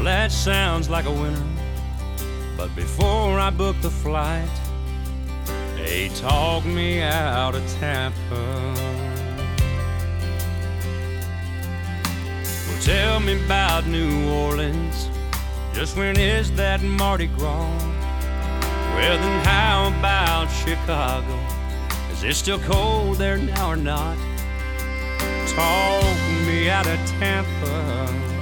Well, that sounds like a winner, but before I booked the flight, they talked me out of Tampa. Well, tell me about New Orleans. Just when is that Mardi Gras? Well, then how about Chicago? Is it still cold there now or not? Talk me out of Tampa.